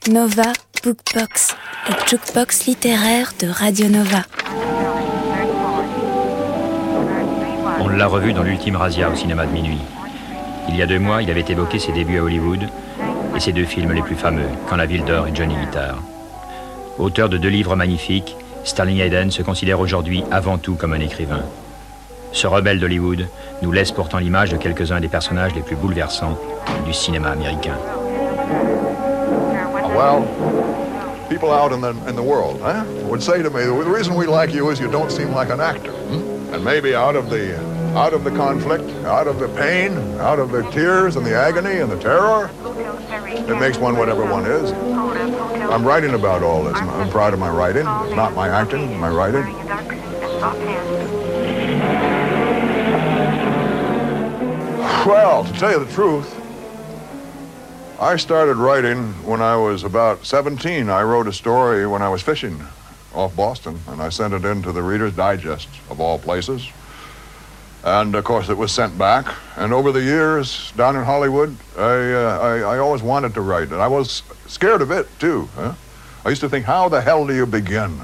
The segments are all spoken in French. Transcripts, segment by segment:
Nova Bookbox, le jukebox littéraire de Radio Nova. On l'a revu dans l'ultime razzia au cinéma de minuit. Il y a 2 mois, il avait évoqué ses débuts à Hollywood et ses 2 films les plus fameux, Quand la ville dort et Johnny Guitar. Auteur de 2 livres magnifiques, Sterling Hayden se considère aujourd'hui avant tout comme un écrivain. Ce rebelle d'Hollywood nous laisse pourtant l'image de quelques-uns des personnages les plus bouleversants du cinéma américain. Well, people out in the world, would say to me, the reason we like you is you don't seem like an actor. And maybe out of the conflict, out of the pain, out of the tears and the agony and the terror, it makes one whatever one is. I'm writing about all this. I'm proud of my writing, not my acting, my writing. Well, to tell you the truth, I started writing when I was about 17. I wrote a story when I was fishing off Boston, and I sent it into the Reader's Digest, of all places. And, of course, it was sent back. And over the years, down in Hollywood, I always wanted to write. And I was scared of it, too. I used to think, how the hell do you begin?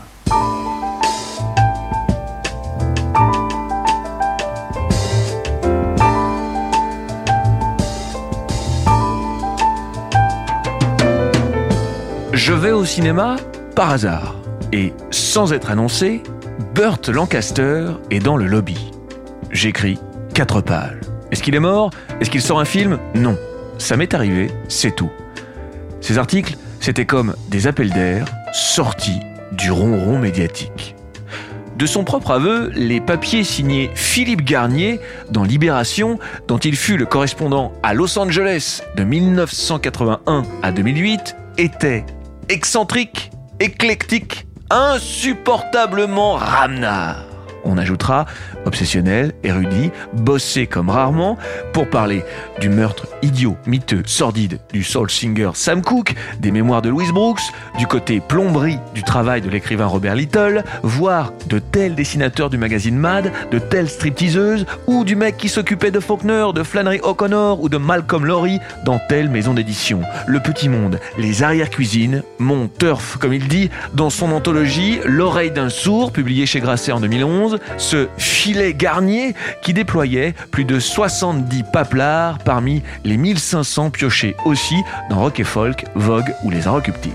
Je vais au cinéma par hasard. Et sans être annoncé, Burt Lancaster est dans le lobby. J'écris 4 pages. Est-ce qu'il est mort ? Est-ce qu'il sort un film ? Non. Ça m'est arrivé, c'est tout. Ces articles, c'était comme des appels d'air sortis du ronron médiatique. De son propre aveu, les papiers signés Philippe Garnier dans Libération, dont il fut le correspondant à Los Angeles de 1981 à 2008, étaient excentriques, éclectiques, insupportablement ramenard. On ajoutera obsessionnel, érudit, bossé comme rarement, pour parler du meurtre idiot, miteux, sordide du soul singer Sam Cooke, des mémoires de Louise Brooks, du côté plomberie du travail de l'écrivain Robert Little, voire de tels dessinateurs du magazine Mad, de telles stripteaseuses, ou du mec qui s'occupait de Faulkner, de Flannery O'Connor ou de Malcolm Lowry dans telle maison d'édition. Le Petit Monde, les arrière-cuisines, mon turf comme il dit, dans son anthologie L'oreille d'un sourd, publiée chez Grasset en 2011, ce filet Garnier qui déployait plus de 70 paplards parmi les 1500 piochés aussi dans Rock et Folk, Vogue ou Les Inrecuptibles.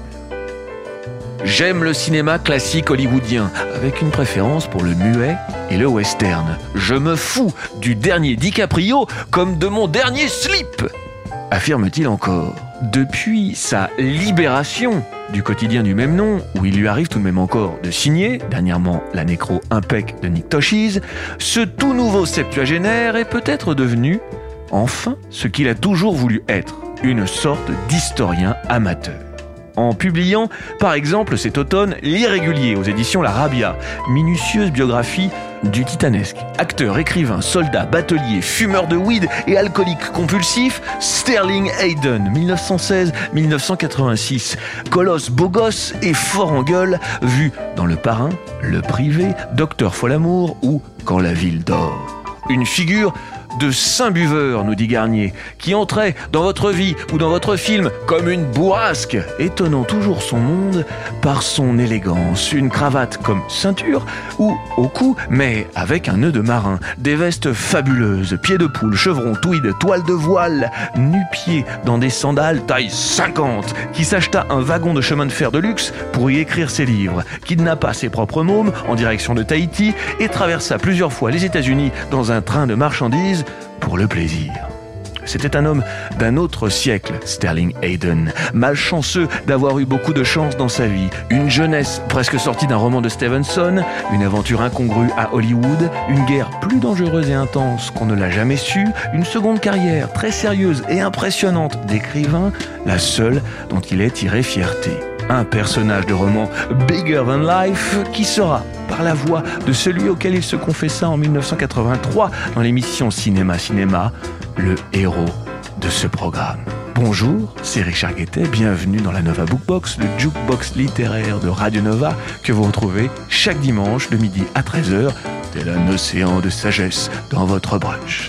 J'aime le cinéma classique hollywoodien, avec une préférence pour le muet et le western. Je me fous du dernier DiCaprio comme de mon dernier slip, affirme-t-il encore. Depuis sa libération du quotidien du même nom, où il lui arrive tout de même encore de signer, dernièrement la nécro impec de Nick Toshiz, ce tout nouveau septuagénaire est peut-être devenu, enfin, ce qu'il a toujours voulu être, une sorte d'historien amateur. En publiant, par exemple, cet automne, L'Irrégulier aux éditions La Rabia, minutieuse biographie du titanesque acteur, écrivain, soldat, batelier, fumeur de weed et alcoolique compulsif, Sterling Hayden, 1916-1986, colosse beau gosse et fort en gueule, vu dans Le Parrain, Le Privé, Docteur Folamour ou Quand la ville dort. Une figure de saint buveur, nous dit Garnier, qui entrait dans votre vie ou dans votre film comme une bourrasque, étonnant toujours son monde par son élégance, une cravate comme ceinture ou au cou, mais avec un nœud de marin, des vestes fabuleuses, pieds de poule, chevrons, tweed, toile de voile, nu-pieds dans des sandales taille 50, qui s'acheta un wagon de chemin de fer de luxe pour y écrire ses livres, kidnappa ses propres mômes en direction de Tahiti et traversa plusieurs fois les États-Unis dans un train de marchandises pour le plaisir. C'était un homme d'un autre siècle, Sterling Hayden, malchanceux d'avoir eu beaucoup de chance dans sa vie. Une jeunesse presque sortie d'un roman de Stevenson, une aventure incongrue à Hollywood, une guerre plus dangereuse et intense qu'on ne l'a jamais su, une seconde carrière très sérieuse et impressionnante d'écrivain, la seule dont il ait tiré fierté. Un personnage de roman bigger than life qui sera, par la voix de celui auquel il se confessa en 1983 dans l'émission Cinéma, le héros de ce programme. Bonjour, c'est Richard Guettet, bienvenue dans la Nova Bookbox, le jukebox littéraire de Radio Nova que vous retrouvez chaque dimanche de midi à 13h, tel un océan de sagesse dans votre brunch.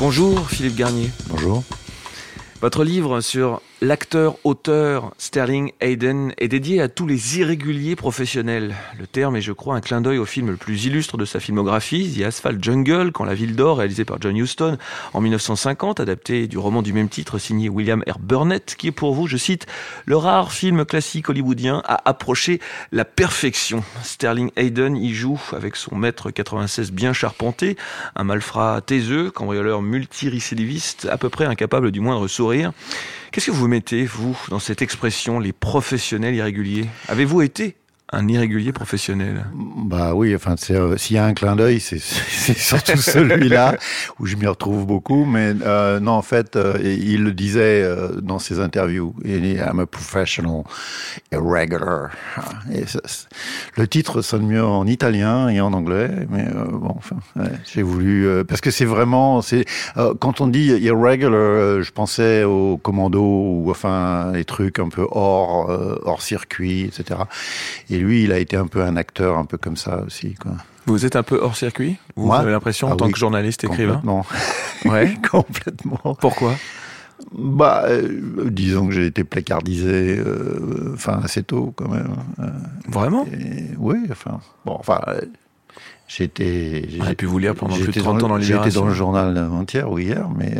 Bonjour Philippe Garnier. Bonjour. Votre livre sur l'acteur-auteur Sterling Hayden est dédié à tous les irréguliers professionnels. Le terme est, je crois, un clin d'œil au film le plus illustre de sa filmographie, The Asphalt Jungle, Quand la ville dort, réalisé par John Huston en 1950, adapté du roman du même titre signé William R. Burnett, qui est pour vous, je cite, le rare film classique hollywoodien à approcher la perfection. Sterling Hayden y joue avec son mètre 96 bien charpenté, un malfrat taiseux, cambrioleur multirécidiviste, à peu près incapable du moindre sourire. Qu'est-ce que vous mettez, vous, dans cette expression, les professionnels irréguliers ? Avez-vous été un irrégulier professionnel ? Bah oui, enfin, s'il y a un clin d'œil, c'est surtout celui-là où je m'y retrouve beaucoup. Mais non, en fait, il le disait dans ses interviews. I'm a professional irregular. Et le titre sonne mieux en italien et en anglais, mais bon, enfin, j'ai voulu parce que c'est vraiment, quand on dit irregular, je pensais au commando ou enfin les trucs un peu hors circuit, etc. Et lui, il a été un peu un acteur, un peu comme ça aussi, quoi. Vous êtes un peu hors circuit ? Vous avez l'impression, en tant que journaliste, écrivain ? Complètement. Ouais. Complètement. Pourquoi ? Bah, disons que j'ai été placardisé, assez tôt, quand même. Vraiment ? Oui, enfin, bon, enfin... J'ai pu vous lire pendant plus de 30 ans dans Libération. J'étais dans le journal avant-hier ou hier, mais...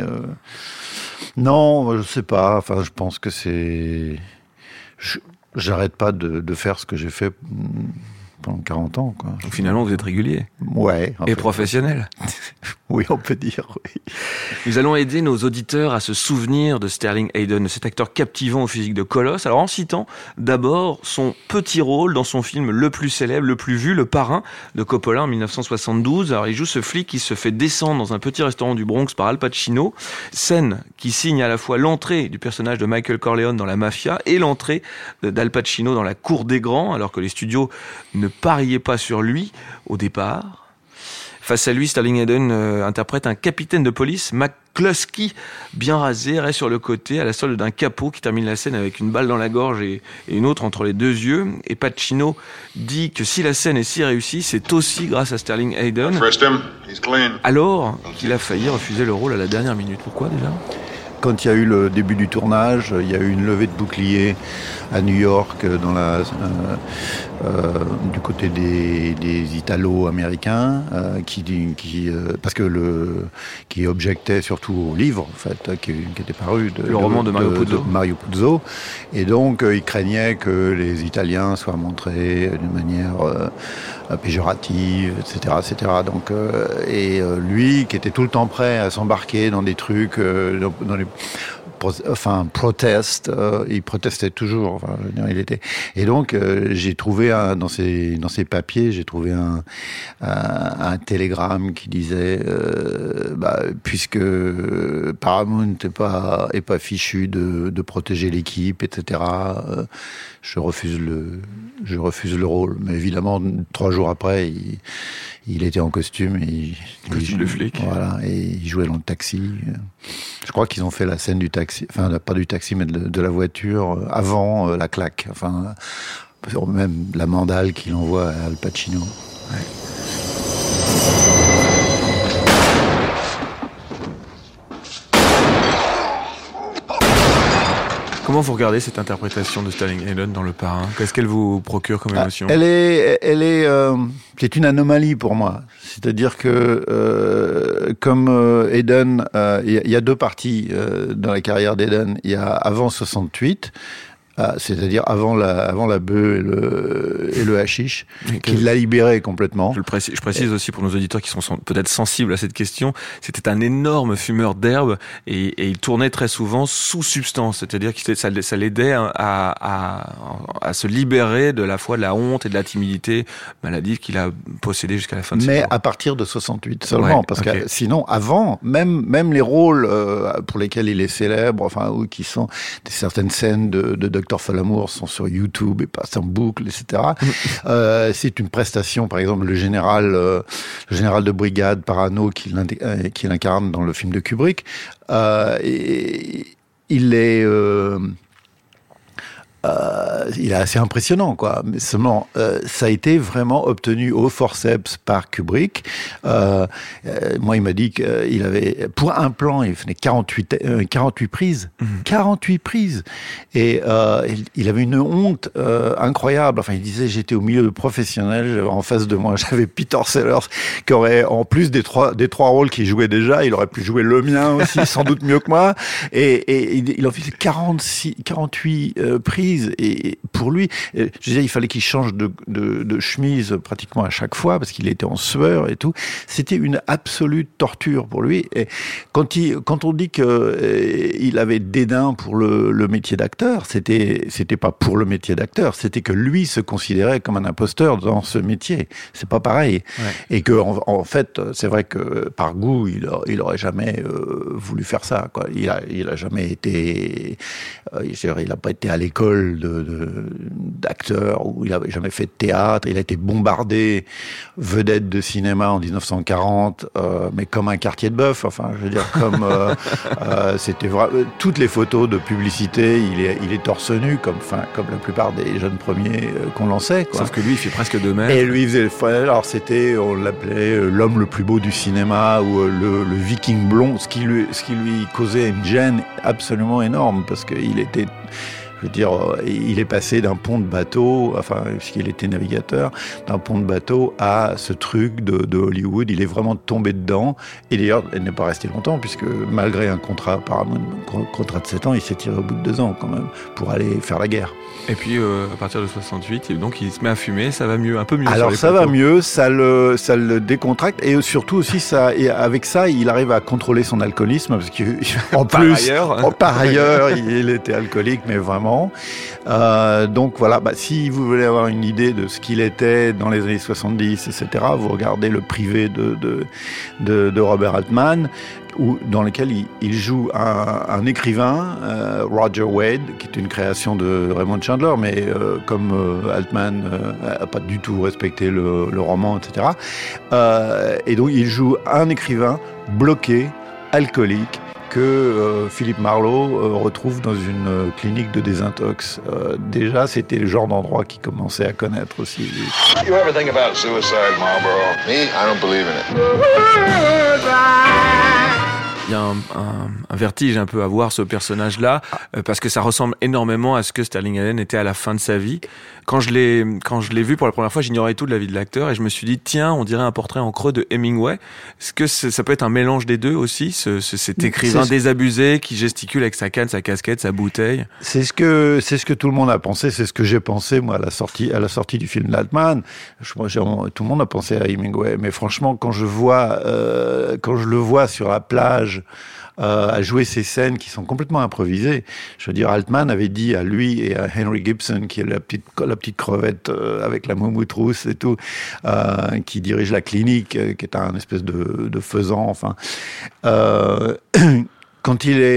Non, je sais pas, enfin, je pense que c'est... J'arrête pas de faire ce que j'ai fait pendant 40 ans, quoi. Donc finalement, vous êtes régulier. Ouais. Et professionnel. Oui, on peut dire, oui. Nous allons aider nos auditeurs à se souvenir de Sterling Hayden, cet acteur captivant au physique de colosse. Alors en citant d'abord son petit rôle dans son film le plus célèbre, le plus vu, Le Parrain de Coppola en 1972. Alors il joue ce flic qui se fait descendre dans un petit restaurant du Bronx par Al Pacino. Scène qui signe à la fois l'entrée du personnage de Michael Corleone dans la mafia et l'entrée d'Al Pacino dans la cour des grands, alors que les studios ne pariaient pas sur lui au départ. Face à lui, Sterling Hayden interprète un capitaine de police, McCluskey, bien rasé, reste sur le côté, à la solde d'un capot, qui termine la scène avec une balle dans la gorge et une autre entre les deux yeux. Et Pacino dit que si la scène est si réussie, c'est aussi grâce à Sterling Hayden, alors qu'il a failli refuser le rôle à la dernière minute. Pourquoi déjà ? Quand il y a eu le début du tournage, il y a eu une levée de boucliers à New York, du côté des Italo-américains, qui objectaient surtout au livre, en fait, qui était paru le roman de Mario Puzo, et donc ils craignaient que les Italiens soient montrés d'une manière péjorative, etc., etc. Donc, lui, qui était tout le temps prêt à s'embarquer dans des trucs, dans les proteste, il protestait toujours. Enfin, il était. Et donc, j'ai trouvé dans ses papiers, j'ai trouvé un télégramme qui disait, puisque Paramount est pas fichu de protéger l'équipe, etc. Je refuse le rôle. Mais évidemment, 3 jours après, il était en costume costume de flic. Voilà, et il jouait dans le taxi. Je crois qu'ils ont fait la scène du taxi, enfin pas du taxi, mais de la voiture avant la claque. Enfin, même la mandale qu'il envoie à Al Pacino. Ouais. Comment vous regardez cette interprétation de Sterling Hayden dans Le Parrain ? Qu'est-ce qu'elle vous procure comme émotion ? C'est une anomalie pour moi. C'est-à-dire que, comme Hayden, il y a 2 parties dans la carrière d'Hayden. Il y a avant 68, c'est-à-dire avant la bœuf et le hashish, qui l'a libéré complètement. Je précise aussi pour nos auditeurs qui sont peut-être sensibles à cette question, c'était un énorme fumeur d'herbe et il tournait très souvent sous substance, c'est-à-dire que ça l'aidait à se libérer de la fois de la honte et de la timidité maladive qu'il a possédée jusqu'à la fin de ses jours. Mais à partir de 68 seulement, parce que sinon, avant, même les rôles pour lesquels il est célèbre, enfin, ou qui sont certaines scènes de Dr. Folamour sont sur YouTube et passent en boucle, etc. C'est une prestation, par exemple, le général de brigade Parano qui l'incarne dans le film de Kubrick. Il est il est assez impressionnant, quoi. Mais seulement, ça a été vraiment obtenu au forceps par Kubrick. Moi, il m'a dit qu'il avait, pour un plan, il faisait 48 prises. 48 prises. Et il avait une honte incroyable. Enfin, il disait, j'étais au milieu de professionnels. En face de moi, j'avais Peter Sellers, qui aurait, en plus des trois rôles qu'il jouait déjà, il aurait pu jouer le mien aussi, sans doute mieux que moi. Et il en faisait 48 prises. Et pour lui, je disais, il fallait qu'il change de chemise pratiquement à chaque fois parce qu'il était en sueur et tout. C'était une absolue torture pour lui. Et quand on dit qu'il avait dédain pour le métier d'acteur, c'était pas pour le métier d'acteur, c'était que lui se considérait comme un imposteur dans ce métier. C'est pas pareil. Ouais. Et que en fait, c'est vrai que par goût, il aurait jamais voulu faire ça, quoi. Il a jamais été, il a pas été à l'école d'acteur, où il n'avait jamais fait de théâtre. Il a été bombardé vedette de cinéma en 1940, mais comme un quartier de bœuf. Enfin, je veux dire, comme c'était vrai. Toutes les photos de publicité, il est torse nu, comme la plupart des jeunes premiers qu'on lançait, quoi. Sauf que lui, il fait presque 2 mètres. Et lui, il faisait. Alors, on l'appelait l'homme le plus beau du cinéma, ou le viking blond, ce qui lui causait une gêne absolument énorme, parce qu'il était. Je veux dire, il est passé d'un pont de bateau, enfin, puisqu'il était navigateur, d'un pont de bateau à ce truc de Hollywood. Il est vraiment tombé dedans. Et d'ailleurs, il n'est pas resté longtemps, puisque malgré un contrat de 7 ans, il s'est tiré au bout de 2 ans, quand même, pour aller faire la guerre. Et puis, à partir de 68, donc, il se met à fumer, ça va mieux, un peu mieux. Alors, ça va mieux, ça le décontracte, et surtout aussi, avec ça, il arrive à contrôler son alcoolisme, parce qu'en plus, par ailleurs, il était alcoolique, mais vraiment. Donc voilà, si vous voulez avoir une idée de ce qu'il était dans les années 70, etc., vous regardez le privé de Robert Altman, dans lequel il joue un écrivain, Roger Wade, qui est une création de Raymond Chandler, mais comme Altman n'a pas du tout respecté le roman, etc. Et donc il joue un écrivain bloqué, alcoolique, que Philippe Marlowe retrouve dans une clinique de désintox. Déjà, c'était le genre d'endroit qu'il commençait à connaître aussi. You ever think about suicide, Marlboro? Me, I don't believe in it. Il y a un vertige un peu à voir ce personnage-là, parce que ça ressemble énormément à ce que Sterling Hayden était à la fin de sa vie. Quand je l'ai vu pour la première fois, j'ignorais tout de la vie de l'acteur et je me suis dit, tiens, on dirait un portrait en creux de Hemingway. Est-ce que ça peut être un mélange des deux aussi, cet écrivain désabusé qui gesticule avec sa canne, sa casquette, sa bouteille? C'est ce que tout le monde a pensé, c'est ce que j'ai pensé, moi, à la sortie du film d'Altman. Tout le monde a pensé à Hemingway, mais franchement, quand je le vois sur la plage, à jouer ces scènes qui sont complètement improvisées. Je veux dire, Altman avait dit à lui et à Henry Gibson, qui est la petite crevette avec la moumoute rousse et tout, qui dirige la clinique, qui est un espèce de faisan, enfin. Quand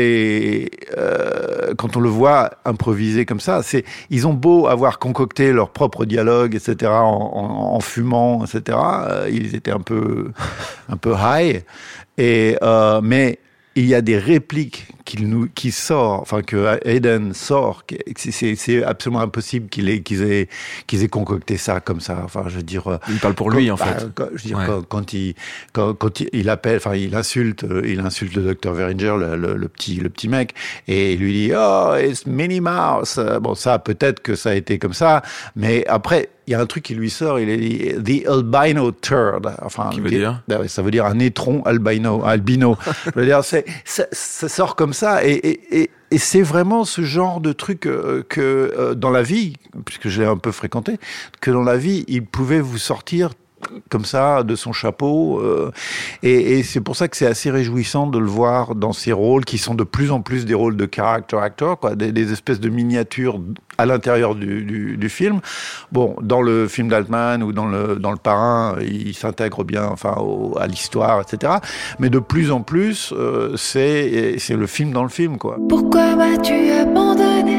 on le voit improviser comme ça, ils ont beau avoir concocté leur propre dialogue, etc., en fumant, etc., ils étaient un peu high, mais il y a des répliques que Hayden sort. C'est absolument impossible qu'ils aient concocté ça comme ça. Enfin, je veux dire. Il parle pour lui, en fait. Quand il appelle, enfin, il insulte le docteur Veringer, le petit mec, et il lui dit, oh, it's Minnie Mouse. Bon, ça, peut-être que ça a été comme ça, mais après, il y a un truc qui lui sort, il est dit The albino turd. Enfin, qui veut dire? Ça veut dire un étron albino. Je veux dire, ça sort comme ça, et c'est vraiment ce genre de truc que dans la vie, puisque je l'ai un peu fréquenté, que dans la vie, il pouvait vous sortir comme ça, de son chapeau, et c'est pour ça que c'est assez réjouissant de le voir dans ces rôles qui sont de plus en plus des rôles de character actor, quoi, des espèces de miniatures à l'intérieur du film. Bon, dans le film d'Altman ou dans le Parrain, il s'intègre bien, enfin, à l'histoire, etc. Mais de plus en plus, c'est le film dans le film, quoi. Pourquoi m'as-tu abandonné?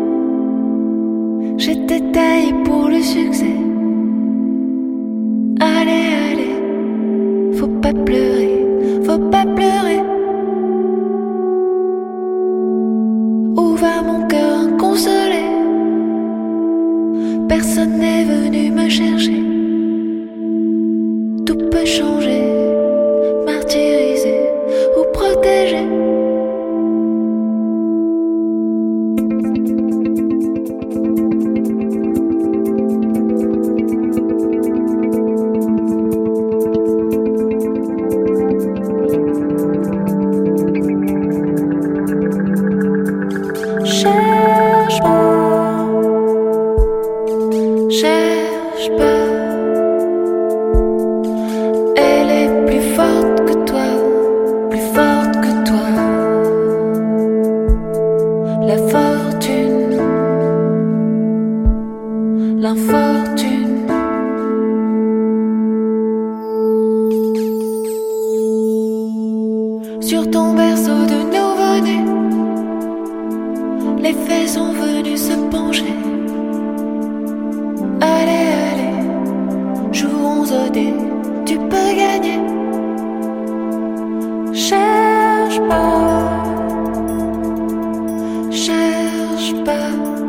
J'étais taillé pour le succès. Allez, faut pas pleurer, faut pas pleurer. Où va mon cœur inconsolé? es venu me chercher. Tout peut changer, martyrisé ou protégé. Cherche pas, cherche pas. Elle est plus forte que toi, plus forte que toi. La fortune, l'infortune. Sur ton berceau de nouveau-né, les faits sont venus se pencher. Allez, allez, jouons au dé, tu peux gagner. Cherche pas, cherche pas.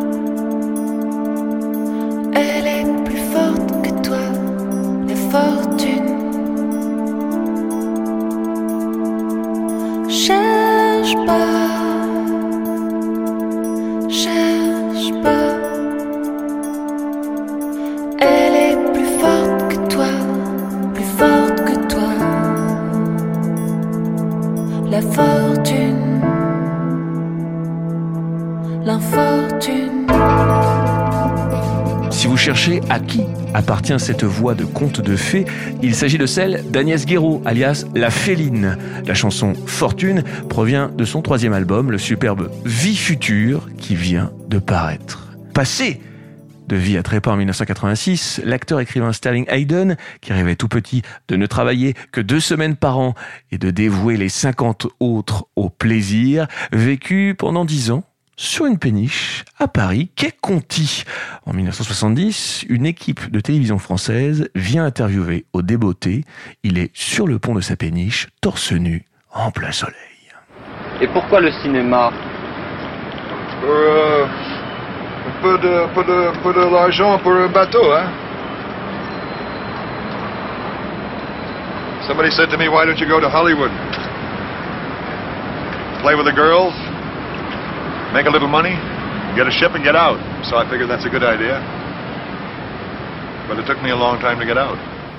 Elle est plus forte que toi, la fortune. Cherche pas, cherche pas. Elle est plus forte que toi, plus forte que toi. La fortune, l'infortune. Si vous cherchez à qui appartient cette voix de conte de fées, il s'agit de celle d'Agnès Guéraud, alias La Féline. La chanson Fortune provient de son 3e album, le superbe Vie future, qui vient de paraître. Passé de Vie à trépas en 1986, l'acteur-écrivain Sterling Hayden, qui rêvait tout petit de ne travailler que 2 semaines par an et de dévouer les 50 autres au plaisir, vécut pendant 10 ans sur une péniche à Paris, quai Conti. En 1970, une équipe de télévision française vient interviewer au Débeauté. Il est sur le pont de sa péniche, torse nu, en plein soleil. Et pourquoi le cinéma? Peu de l'argent pour un bateau, hein? Somebody said to me, why don't you go to Hollywood? Play with the girls, make a little money, get a ship and get out. So I figured that's a good idea. But it took me a long time to get out.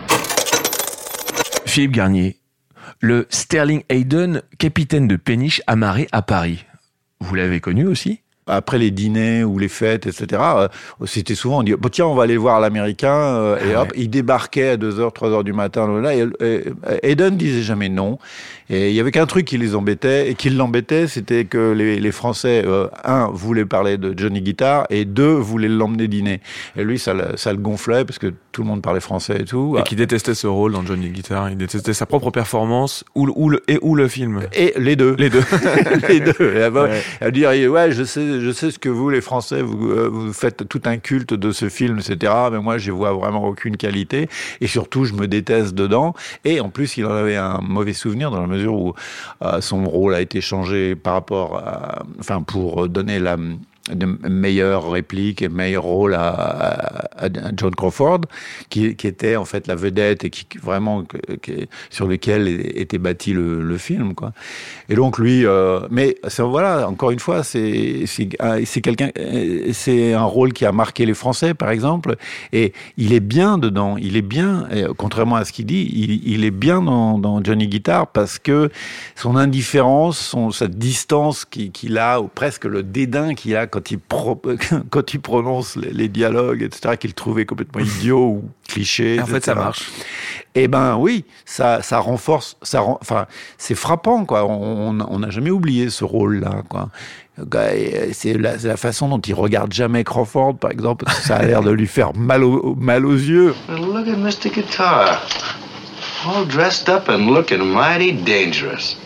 Philippe Garnier, le Sterling Hayden, capitaine de péniche amarré à Paris. Vous l'avez connu aussi ? Après les dîners ou les fêtes, etc., c'était souvent, on dit, bon, tiens, on va aller voir l'Américain, et hop, il débarquait à 2h, 3h du matin, là, et Hayden disait jamais non. Et il y avait qu'un truc qui les embêtait, et qui l'embêtait, c'était que les Français, un, voulaient parler de Johnny Guitar, et 2, voulaient l'emmener dîner. Et lui, ça le gonflait, parce que tout le monde parlait français et tout. Et qui détestait ce rôle dans Johnny Guitar, il détestait sa propre performance, ou le film. Et les deux. Les deux. Les deux. Elle dit, ouais, je sais ce que vous, les Français, vous faites tout un culte de ce film, etc. Mais moi, je vois vraiment aucune qualité. Et surtout, je me déteste dedans. Et en plus, il en avait un mauvais souvenir dans la mesure où son rôle a été changé par rapport à, enfin, pour donner de meilleures répliques et meilleur rôle à Joan Crawford, qui était en fait la vedette et qui vraiment sur lequel était bâti le film, quoi. Et donc lui, mais voilà, encore une fois, c'est quelqu'un, c'est un rôle qui a marqué les Français, par exemple, et il est bien dedans, il est bien, contrairement à ce qu'il dit, il est bien dans Johnny Guitar parce que son indifférence, sa distance qu'il a, ou presque le dédain qu'il a quand il prononce les dialogues, etc., qu'il trouvait complètement idiots ou clichés. En fait, ça marche. Eh ben oui, ça renforce, enfin, c'est frappant, quoi. On n'a jamais oublié ce rôle-là, quoi. C'est la façon dont il regarde jamais Crawford, par exemple, parce que ça a l'air de lui faire mal aux yeux. Look at Mr. Guitar, all dressed up and looking mighty dangerous.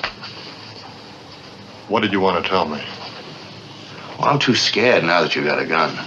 What did you want to tell me? Well, I'm too scared now that you got a gun.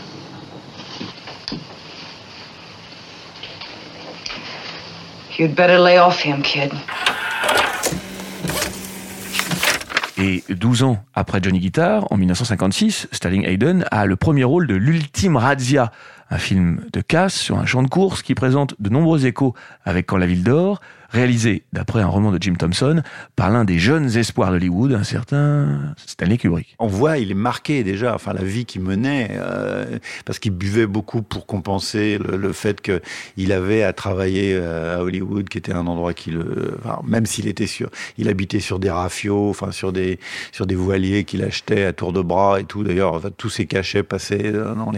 You'd better lay off him, kid. Et 12 ans après Johnny Guitar, en 1956, Sterling Hayden a le premier rôle de l'Ultime Razzia, un film de casse sur un champ de course qui présente de nombreux échos avec Quand la ville dort, réalisé d'après un roman de Jim Thompson par l'un des jeunes espoirs d'Hollywood, un certain Stanley Kubrick. On voit, il est marqué déjà, enfin la vie qu'il menait, parce qu'il buvait beaucoup pour compenser le fait qu'il avait à travailler à Hollywood, qui était un endroit même s'il était il habitait sur des rafios, enfin sur des voiliers qu'il achetait à tour de bras et tout. D'ailleurs, enfin, tous ses cachets passaient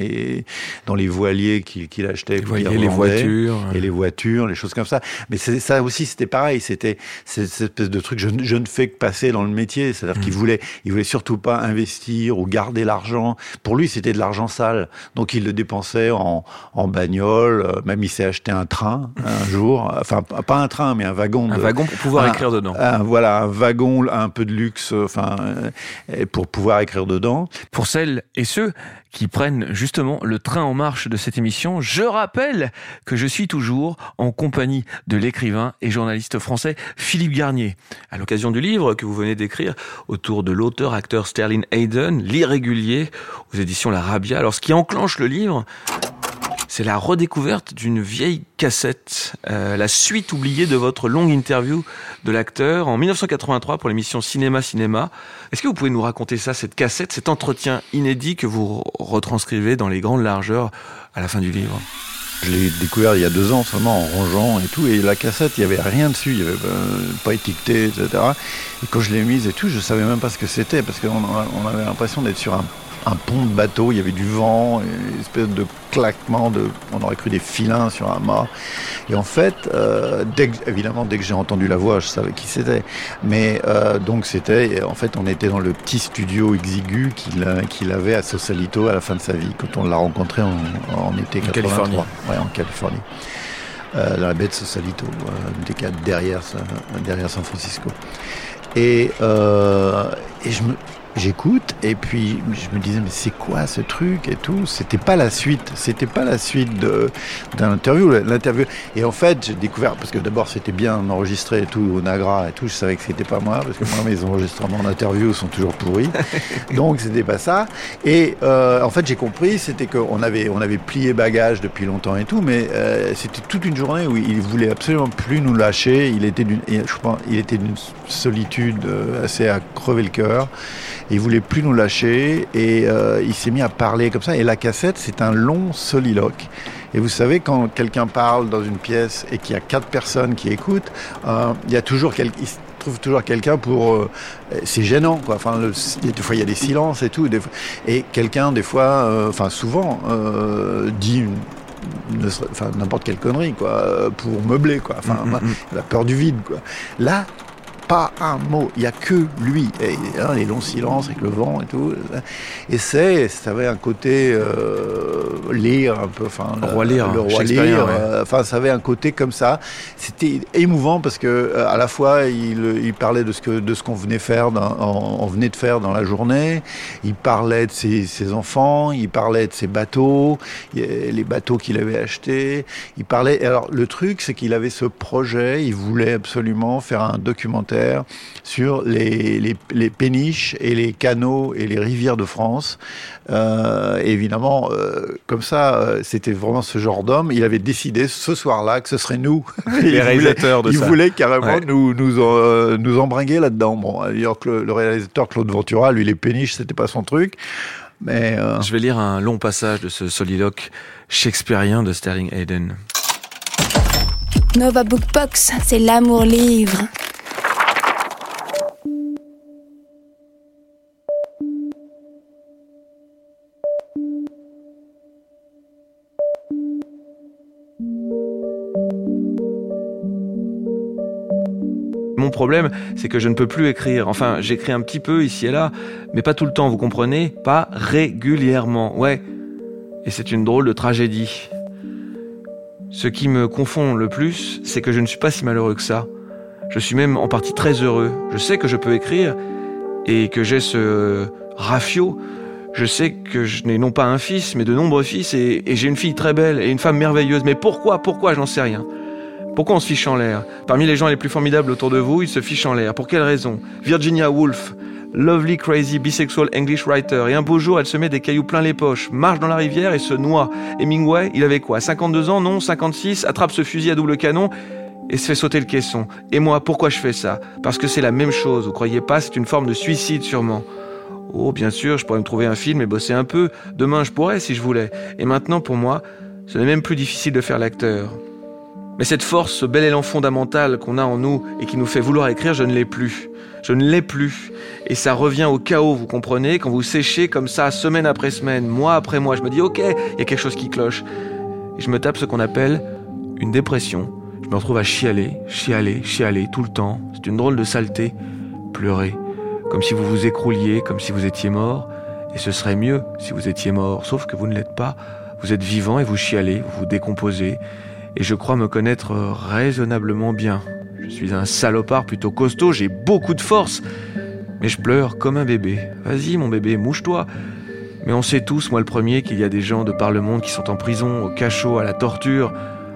dans les voiliers qu'il achetait, les voitures, et les voitures, les choses comme ça. Mais ça aussi, c'était pareil. C'était cette espèce de truc. Je ne fais que passer dans le métier. C'est-à-dire qu'il voulait surtout pas investir ou garder l'argent. Pour lui, c'était de l'argent sale. Donc il le dépensait en bagnole. Même il s'est acheté un train un jour. Enfin, pas un train, mais un wagon. Un wagon pour pouvoir écrire dedans. Voilà, un wagon, un peu de luxe. Pour pouvoir écrire dedans. Pour celles et ceux qui prennent justement le train en marche de cette émission, je rappelle que je suis toujours en compagnie de l'écrivain et journaliste français Philippe Garnier. À l'occasion du livre que vous venez d'écrire autour de l'auteur-acteur Sterling Hayden, L'Irrégulier, aux éditions La Rabia. Alors, ce qui enclenche le livre, c'est la redécouverte d'une vieille cassette, la suite oubliée de votre longue interview de l'acteur en 1983 pour l'émission Cinéma. Est-ce que vous pouvez nous raconter ça, cette cassette, cet entretien inédit que vous retranscrivez dans les grandes largeurs à la fin du livre? Je l'ai découvert il y a 2 ans seulement en rangeant et tout, et la cassette, il y avait rien dessus, il y avait pas étiqueté, etc. Et quand je l'ai mise et tout, je savais même pas ce que c'était, parce qu'on avait l'impression d'être sur un pont de bateau, il y avait du vent, une espèce de claquement, on aurait cru des filins sur un mât. Et en fait, dès que j'ai entendu la voix, je savais qui c'était. Mais donc en fait, on était dans le petit studio exigu qu'il avait à Sausalito à la fin de sa vie, quand on l'a rencontré en été 83. Ouais, en Californie. Dans la baie de Sausalito, derrière San Francisco. Et j'écoute, et puis je me disais, mais c'est quoi ce truc et tout? C'était pas la suite d'un interview. Et en fait, j'ai découvert, parce que d'abord c'était bien enregistré et tout, au Nagra et tout, je savais que c'était pas moi, parce que moi, mes enregistrements d'interview sont toujours pourris. Donc c'était pas ça. Et en fait, j'ai compris, c'était qu'on avait plié bagages depuis longtemps et tout, mais c'était toute une journée où il voulait absolument plus nous lâcher. Il était d'une solitude assez à crever le cœur. Il voulait plus nous lâcher, et il s'est mis à parler comme ça. Et la cassette, c'est un long soliloque. Et vous savez, quand quelqu'un parle dans une pièce et qu'il y a 4 personnes qui écoutent, il se trouve toujours quelqu'un pour... c'est gênant, quoi. Enfin, des fois, il y a des silences et tout. Et quelqu'un, des fois, souvent, dit n'importe quelle connerie, quoi, pour meubler, quoi. La peur du vide, quoi. Là, pas un mot, il n'y a que lui, et les longs silences avec le vent et tout, et ça avait un côté lire un peu, le roi lire, ça avait un côté comme ça. C'était émouvant parce que à la fois il parlait de ce qu'on venait de faire dans la journée, il parlait de ses enfants, il parlait de ses bateaux, les bateaux qu'il avait achetés, il parlait. Alors le truc, c'est qu'il avait ce projet, il voulait absolument faire un documentaire sur les péniches et les canaux et les rivières de France. Évidemment, comme ça, c'était vraiment ce genre d'homme. Il avait décidé ce soir-là que ce serait nous, les réalisateurs de ça. Il voulait carrément nous embringuer là-dedans. Bon, d'ailleurs, le réalisateur Claude Ventura, lui, les péniches, c'était pas son truc. Mais je vais lire un long passage de ce soliloque shakespearien de Sterling Hayden. Nova Bookbox, c'est l'amour livre. Mon problème, c'est que je ne peux plus écrire. Enfin, j'écris un petit peu ici et là, mais pas tout le temps, vous comprenez? Pas régulièrement, ouais. Et c'est une drôle de tragédie. Ce qui me confond le plus, c'est que je ne suis pas si malheureux que ça. Je suis même en partie très heureux. Je sais que je peux écrire et que j'ai ce rafio. Je sais que je n'ai non pas un fils, mais de nombreux fils, et j'ai une fille très belle et une femme merveilleuse. Mais pourquoi, je n'en sais rien. Pourquoi on se fiche en l'air? Parmi les gens les plus formidables autour de vous, ils se fichent en l'air. Pour quelle raison? Virginia Woolf Lovely, crazy, bisexual English writer. Et un beau jour, elle se met des cailloux plein les poches, marche dans la rivière et se noie. Hemingway, il avait quoi, 52 ans, non, 56, attrape ce fusil à double canon et se fait sauter le caisson. Et moi, pourquoi je fais ça? Parce que c'est la même chose, vous croyez pas? C'est une forme de suicide sûrement. Oh, bien sûr, je pourrais me trouver un film et bosser un peu. Demain, je pourrais si je voulais. Et maintenant, pour moi, ce n'est même plus difficile de faire l'acteur. Mais cette force, ce bel élan fondamental qu'on a en nous et qui nous fait vouloir écrire, je ne l'ai plus. Je ne l'ai plus. Et ça revient au chaos, vous comprenez? Quand vous séchez comme ça, semaine après semaine, mois après mois, je me dis, ok, il y a quelque chose qui cloche. Et je me tape ce qu'on appelle une dépression. Je me retrouve à chialer tout le temps. C'est une drôle de saleté. Pleurer. Comme si vous vous écrouliez, comme si vous étiez mort. Et ce serait mieux si vous étiez mort. Sauf que vous ne l'êtes pas. Vous êtes vivant et vous chialez, vous vous décomposez. Et je crois me connaître raisonnablement bien. Je suis un salopard plutôt costaud, j'ai beaucoup de force. Mais je pleure comme un bébé. Vas-y mon bébé, mouche-toi. Mais on sait tous, moi le premier, qu'il y a des gens de par le monde qui sont en prison, au cachot, à la torture.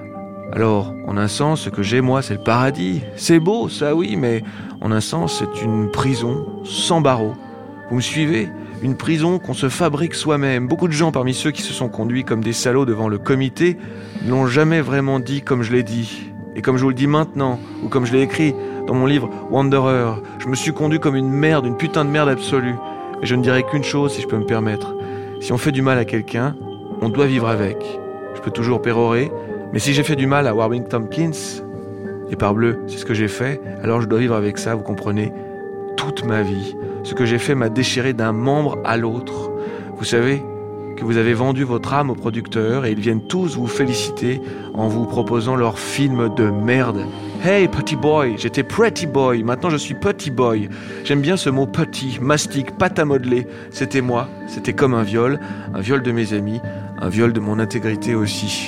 Alors, en un sens, ce que j'ai moi, c'est le paradis. C'est beau, ça oui, mais en un sens, c'est une prison sans barreaux. Vous me suivez ? Une prison qu'on se fabrique soi-même. Beaucoup de gens parmi ceux qui se sont conduits comme des salauds devant le comité ne l'ont jamais vraiment dit comme je l'ai dit. Et comme je vous le dis maintenant, ou comme je l'ai écrit dans mon livre Wanderer, je me suis conduit comme une merde, une putain de merde absolue. Et je ne dirai qu'une chose, si je peux me permettre. Si on fait du mal à quelqu'un, on doit vivre avec. Je peux toujours pérorer, mais si j'ai fait du mal à Warwick Tompkins, et parbleu, c'est ce que j'ai fait, alors je dois vivre avec ça, vous comprenez, toute ma vie. Ce que j'ai fait m'a déchiré d'un membre à l'autre. Vous savez que vous avez vendu votre âme aux producteurs et ils viennent tous vous féliciter en vous proposant leur film de merde. Hey, petit boy, j'étais pretty boy, maintenant je suis petit boy. J'aime bien ce mot petit, mastic, pâte à modeler. C'était moi, c'était comme un viol de mes amis, un viol de mon intégrité aussi.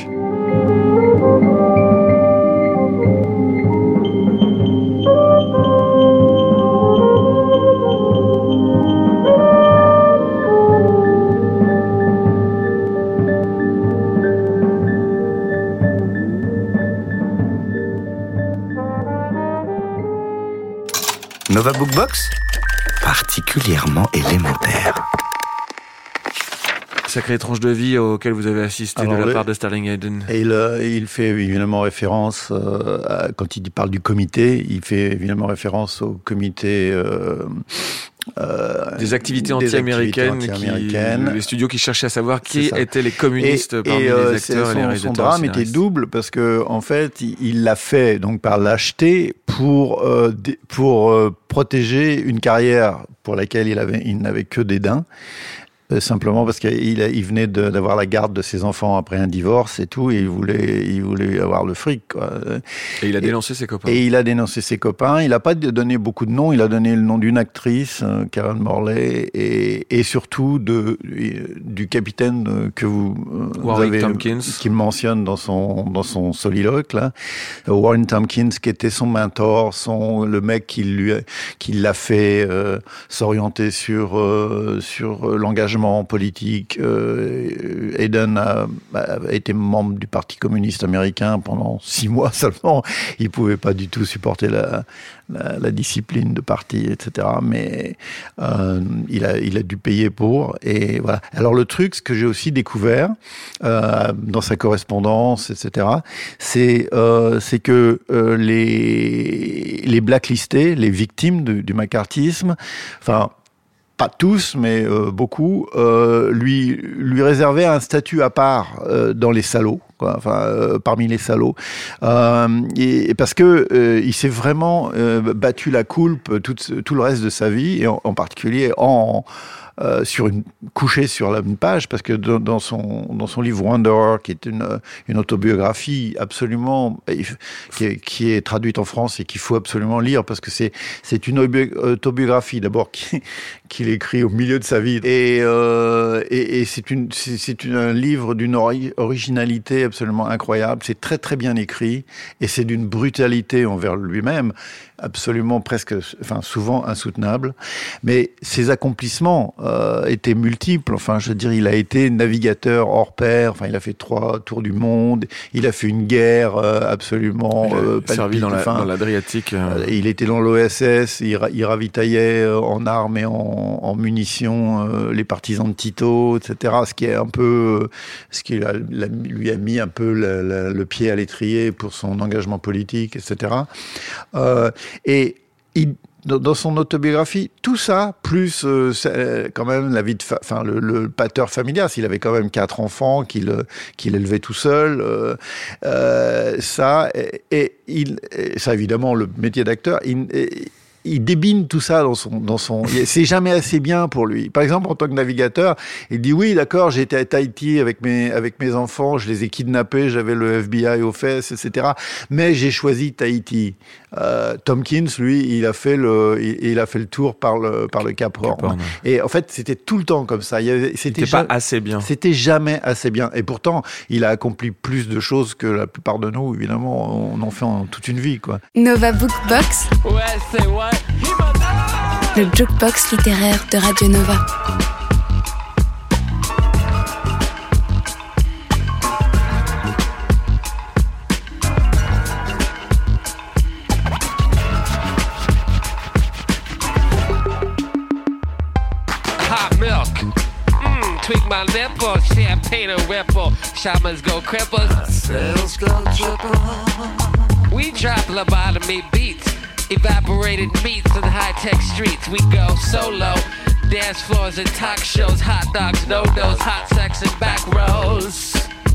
Nova Bookbox, particulièrement élémentaire. Sacrée tranche de vie auquel vous avez assisté. Alors, de la part de Sterling Hayden. Et il fait évidemment référence, quand il parle du comité, il fait évidemment référence au comité... des activités anti-américaines, les studios qui cherchaient à savoir qui étaient les communistes parmi les acteurs et les réalisateurs. Son drame était double parce que en fait, il l'a fait donc par lâcheté pour protéger une carrière pour laquelle il n'avait que dédain. Simplement parce qu'il venait d'avoir la garde de ses enfants après un divorce et tout, et il voulait avoir le fric, quoi. Et il a dénoncé ses copains. Et il a dénoncé ses copains. Il n'a pas donné beaucoup de noms. Il a donné le nom d'une actrice, Karen Morley, et surtout du capitaine que vous avez, Tompkins, qu'il mentionne dans son soliloque là, Warren Tompkins, qui était son mentor, le mec qui l'a fait s'orienter sur l'engagement politique. Hayden a été membre du Parti communiste américain pendant 6 mois seulement. Il pouvait pas du tout supporter la discipline de parti, etc. Mais il a dû payer pour. Et voilà. Alors le truc, ce que j'ai aussi découvert dans sa correspondance, etc., c'est que les blacklistés, les victimes du macartisme, enfin, pas tous, mais beaucoup, lui réservaient un statut à part dans les salauds, quoi. Enfin, parmi les salauds, et parce que il s'est vraiment battu la coulpe tout le reste de sa vie, et en particulier couché sur une page, parce que dans son livre Wanderer, qui est une autobiographie absolument qui est traduite en France et qu'il faut absolument lire, parce que c'est une autobiographie d'abord qu'il écrit au milieu de sa vie, et c'est un livre d'une originalité absolument incroyable. C'est très très bien écrit et c'est d'une brutalité envers lui-même absolument souvent insoutenable. Mais ses accomplissements étaient multiples. Enfin, je veux dire, il a été navigateur hors pair. Enfin, il a fait 3 tours du monde. Il a fait une guerre absolument servi dans l'Adriatique. Il était dans l'OSS. Il ravitaillait en armes et en munitions les partisans de Tito, etc. Ce qui lui a mis un peu le pied à l'étrier pour son engagement politique, etc. Et dans son autobiographie, tout ça, plus quand même la vie le pater familial, s'il avait quand même 4 enfants qu'il élevait tout seul, ça évidemment, le métier d'acteur, il débine tout ça dans son. C'est jamais assez bien pour lui. Par exemple, en tant que navigateur, il dit oui, d'accord, j'ai été à Tahiti avec mes enfants, je les ai kidnappés, j'avais le FBI aux fesses, etc. Mais j'ai choisi Tahiti. Tompkins, lui, il a fait le tour par le Cap Horn. Et en fait, c'était tout le temps comme ça. C'était pas assez bien. C'était jamais assez bien. Et pourtant, il a accompli plus de choses que la plupart de nous. Évidemment, on en fait en toute une vie, quoi. Nova Book Box. Le jukebox littéraire de Radio Nova. Tweak my nipple, champagne and ripple, shamans go cripple, sales go triple. We drop lobotomy beats, evaporated meats in high-tech streets. We go solo, dance floors and talk shows, hot dogs, no-dos, hot sex and back rows.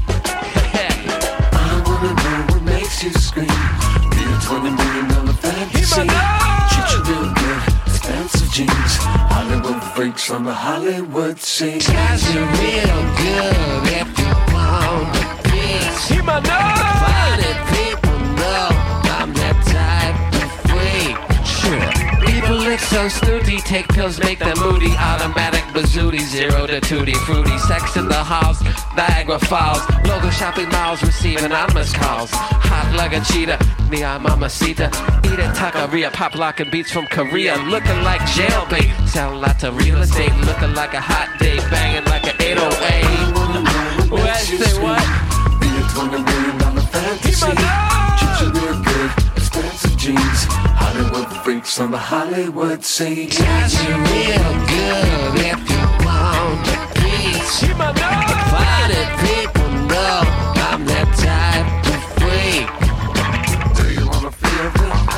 I wanna know what makes you scream. Be a $20 million fantasy. Treat you real good. Expensive jeans, Hollywood freaks on the Hollywood scene. Guys, you're real good if you want a piece. Funny people know I'm that type of freak. Sure. People look so snooty, take pills, make them moody. Automatic bazooty, 0 to tutti fruity. Sex in the halls, Niagara Falls. Local shopping malls receive anonymous calls. Hot like a cheetah, neon mamacita. Eat a taqueria, pop locking beats from Korea. Looking like jailbait, sound like a real estate. Looking like a hot day, banging like an 808. What, say what? Be a $20 million fantasy. Treat you real good, expensive jeans. Hollywood freaks on the Hollywood scene. Guys, you're real good if you want a piece. Funny people know I'm that type of freak. Do you wanna feel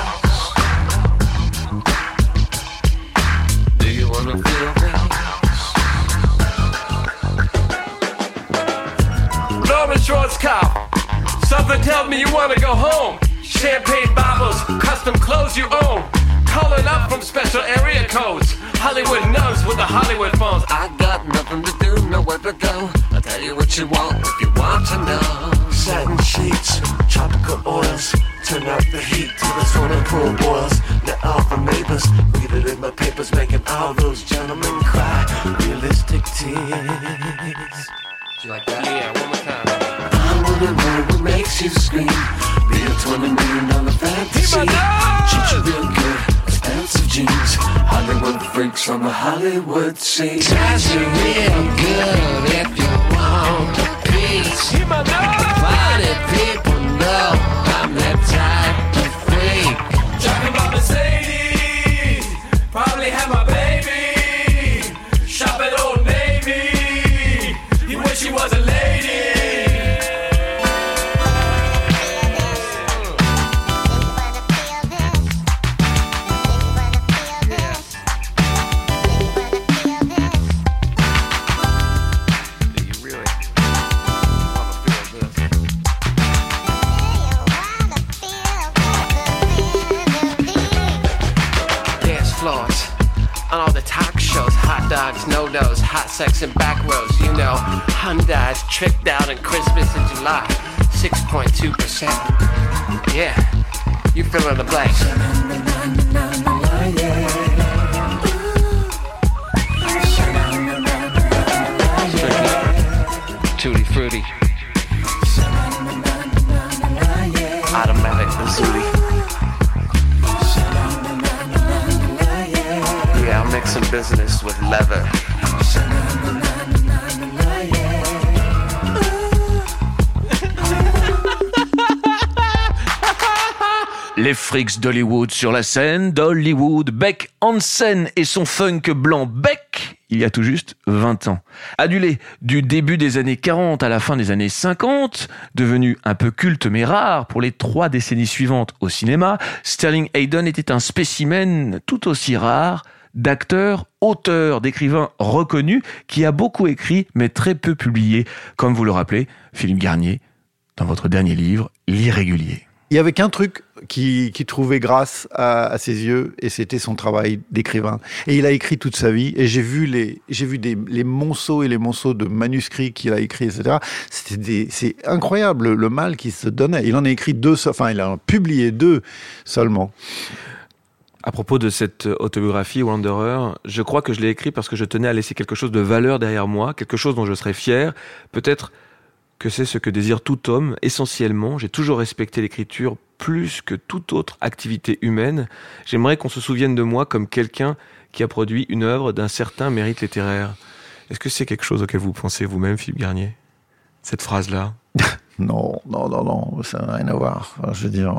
this? Do you wanna feel this? Norman Schwarzkopf, something tells me you wanna go home. Champagne bottles, custom clothes you own. Calling up from special area codes. Hollywood knows with the Hollywood phones. I got nothing to do, nowhere to go. I'll tell you what you want if you want to know. Satin sheets, tropical oils. Turn up the heat till the swimming pool boils. Let all the neighbors read it in my papers, making all those gentlemen cry. Realistic tears. You like that? Yeah, one more time. I wanna know what makes you scream. Be a $20 million fantasy. Treat you real good, expensive jeans. Hollywood freaks on the Hollywood scene. Guys, you're real good if you want a piece. Funny people know I'm that type of freak. Talking about Mercedes, probably have my baby. Shop at Old Navy, you wish he was a lady. On all the talk shows, hot dogs, no-nos, hot sex and back rows. You know, Hyundai's tricked out in Christmas in July, 6.2%. Yeah, you fill in the blanks. Tutti frutti. some business with leather. Les Freaks d'Hollywood sur la scène d'Hollywood. Beck Hansen et son funk blanc Beck, il y a tout juste 20 ans. Adulé du début des années 40 à la fin des années 50, devenu un peu culte mais rare pour les 3 décennies suivantes au cinéma, Sterling Hayden était un spécimen tout aussi rare d'acteur, auteur, d'écrivain reconnu qui a beaucoup écrit mais très peu publié, comme vous le rappelez, Philippe Garnier, dans votre dernier livre, L'Irrégulier. Il y avait qu'un truc qui trouvait grâce à ses yeux, et c'était son travail d'écrivain. Et il a écrit toute sa vie, et j'ai vu les monceaux et les monceaux de manuscrits qu'il a écrits, etc. C'est incroyable le mal qu'il se donnait. Il en a écrit 2, enfin il en a publié 2 seulement. À propos de cette autobiographie, Wanderer, je crois que je l'ai écrit parce que je tenais à laisser quelque chose de valeur derrière moi, quelque chose dont je serais fier, peut-être que c'est ce que désire tout homme. Essentiellement, j'ai toujours respecté l'écriture plus que toute autre activité humaine. J'aimerais qu'on se souvienne de moi comme quelqu'un qui a produit une œuvre d'un certain mérite littéraire. Est-ce que c'est quelque chose auquel vous pensez vous-même, Philippe Garnier ? Cette phrase-là ? Non, ça n'a rien à voir. Enfin, je veux dire...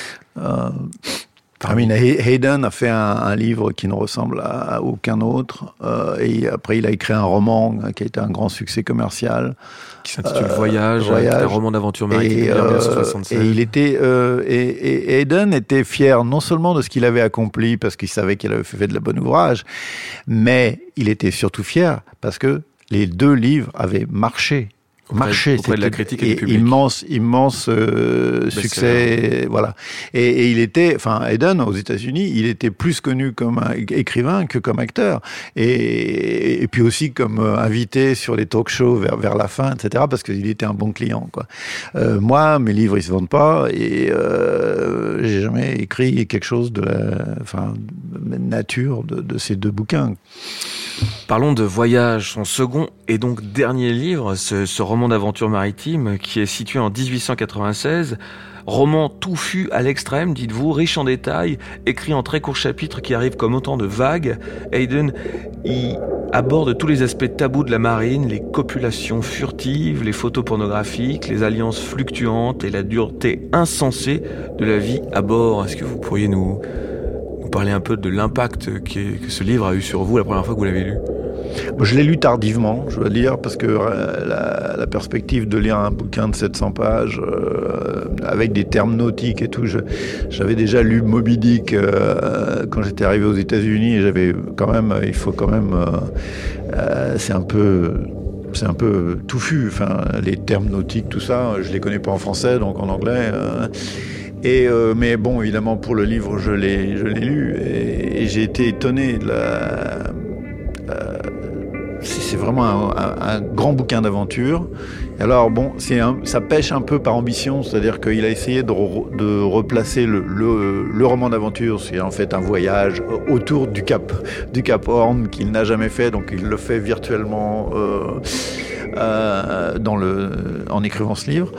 Hayden a fait un livre qui ne ressemble à aucun autre, et après il a écri un roman qui a été un grand succès commercial qui s'intitule Voyage, un roman d'aventure maritime de 1976. Et il était et Hayden était fier non seulement de ce qu'il avait accompli parce qu'il savait qu'il avait fait de la bonne ouvrage, mais il était surtout fier parce que les 2 livres avaient marché. Auprès de la critique et du public. Immense succès, voilà. Et il était, enfin, Hayden aux États-Unis, il était plus connu comme écrivain que comme acteur, et puis aussi comme invité sur les talk-shows vers la fin, etc. Parce qu'il était un bon client, quoi. Moi, mes livres ils se vendent pas, et j'ai jamais écrit quelque chose de la nature de ces 2 bouquins. Parlons de Voyage, son second et donc dernier livre, ce roman d'aventure maritime qui est situé en 1896, roman touffu à l'extrême, dites-vous, riche en détails, écrit en très courts chapitres qui arrivent comme autant de vagues. Hayden y aborde tous les aspects tabous de la marine, les copulations furtives, les photos pornographiques, les alliances fluctuantes et la dureté insensée de la vie à bord. Est-ce que vous pourriez nous parler un peu de l'impact que ce livre a eu sur vous la première fois que vous l'avez lu? Je l'ai lu tardivement, je dois dire, parce que la perspective de lire un bouquin de 700 pages avec des termes nautiques et tout, j'avais déjà lu Moby Dick quand j'étais arrivé aux États-Unis, et j'avais quand même, c'est un peu touffu, enfin les termes nautiques, tout ça, je les connais pas en français, donc en anglais. Mais bon, évidemment, pour le livre, je l'ai lu, et j'ai été étonné de c'est vraiment un grand bouquin d'aventure. Alors bon, ça pêche un peu par ambition, c'est-à-dire qu'il a essayé de replacer le roman d'aventure, c'est en fait un voyage autour du Cap Horn qu'il n'a jamais fait, donc il le fait virtuellement en écrivant ce livre.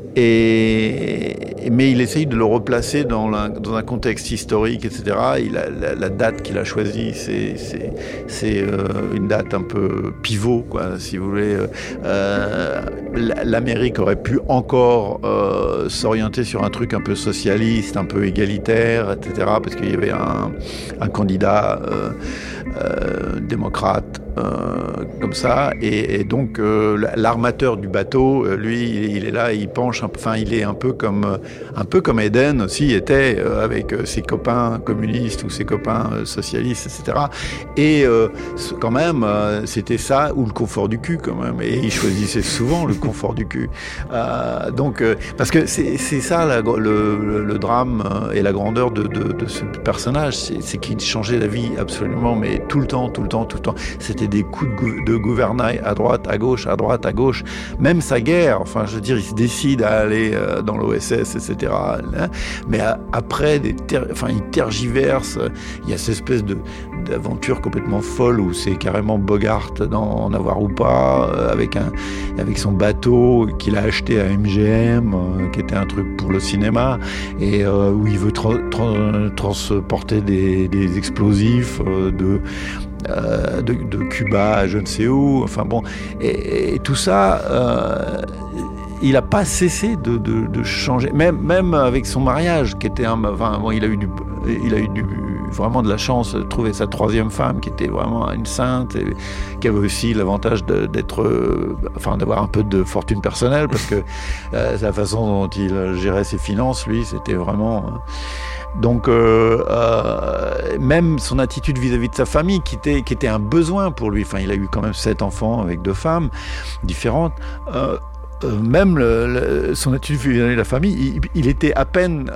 Mais il essaye de le replacer dans un contexte historique, etc. La date qu'il a choisie, c'est une date un peu pivot, quoi, si vous voulez. L'Amérique aurait pu encore s'orienter sur un truc un peu socialiste, un peu égalitaire, etc. Parce qu'il y avait un candidat démocrate comme ça, et donc l'armateur du bateau, lui, il est là, il penche, enfin, il est un peu comme Hayden aussi était avec ses copains communistes ou ses copains socialistes, etc. Et quand même, c'était ça ou le confort du cul, quand même. Et il choisissait souvent le confort du cul. Donc, parce que c'est ça le drame et la grandeur de ce personnage, c'est qu'il changeait la vie absolument, mais tout le temps. C'était des coups de gouvernail à droite, à gauche, même sa guerre, enfin, je veux dire, il se décide à aller dans l'OSS, etc. Mais après, il tergiverse, il y a cette espèce d'aventure complètement folle où c'est carrément Bogart d'en avoir ou pas, avec son bateau qu'il a acheté à MGM, qui était un truc pour le cinéma, et où il veut transporter des explosifs de Cuba à je ne sais où. Enfin bon, et tout ça, il n'a pas cessé de changer. Même avec son mariage, qui était il a eu vraiment de la chance de trouver sa troisième femme, qui était vraiment une sainte, et qui avait aussi l'avantage d'avoir un peu de fortune personnelle, parce que la façon dont il gérait ses finances, lui, c'était vraiment... Donc, même son attitude vis-à-vis de sa famille, qui était un besoin pour lui. Enfin, il a eu quand même 7 enfants avec 2 femmes différentes. Même son attitude vis-à-vis de la famille, il était à peine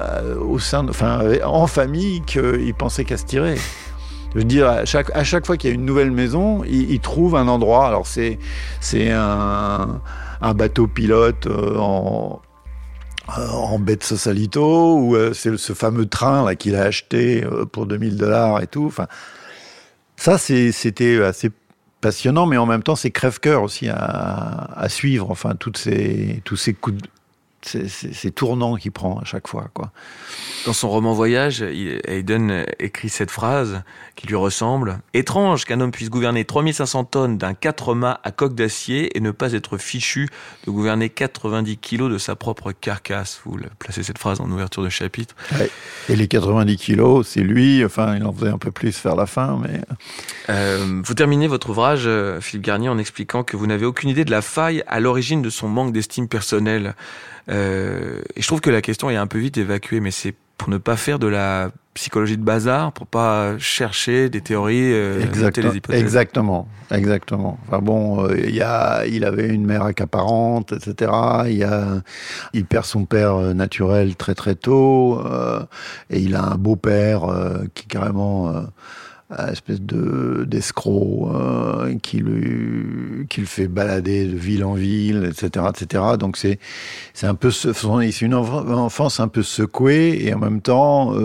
en famille qu'il pensait qu'à se tirer. Je veux dire, à chaque fois qu'il y a une nouvelle maison, il trouve un endroit. Alors c'est un bateau pilote en baie de Sausalito, ou c'est ce fameux train là qu'il a acheté pour $2000 et tout. Enfin, ça c'était assez passionnant, mais en même temps c'est crève-cœur aussi à suivre. Enfin, tous ces coups ces tournants qu'il prend à chaque fois, quoi. Dans son roman Voyage, Hayden écrit cette phrase qui lui ressemble. « Étrange qu'un homme puisse gouverner 3500 tonnes d'un 4-mâts à coque d'acier et ne pas être fichu de gouverner 90 kilos de sa propre carcasse. » Vous placez cette phrase en ouverture de chapitre. Ouais. Et les 90 kilos, c'est lui. Enfin, il en faisait un peu plus vers la fin, mais... Vous terminez votre ouvrage, Philippe Garnier, en expliquant que vous n'avez aucune idée de la faille à l'origine de son manque d'estime personnelle. Et je trouve que la question est un peu vite évacuée, mais c'est pour ne pas faire de la psychologie de bazar, pour pas chercher des théories, des hypothèses. Exactement. Enfin bon, il avait une mère accaparante, etc. Il perd son père naturel très très tôt, et il a un beau-père qui carrément... espèce d'escroc qui le fait balader de ville en ville, etc. Donc c'est un peu c'est une enfance un peu secouée, et en même temps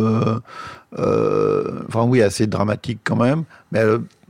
assez dramatique quand même. Mais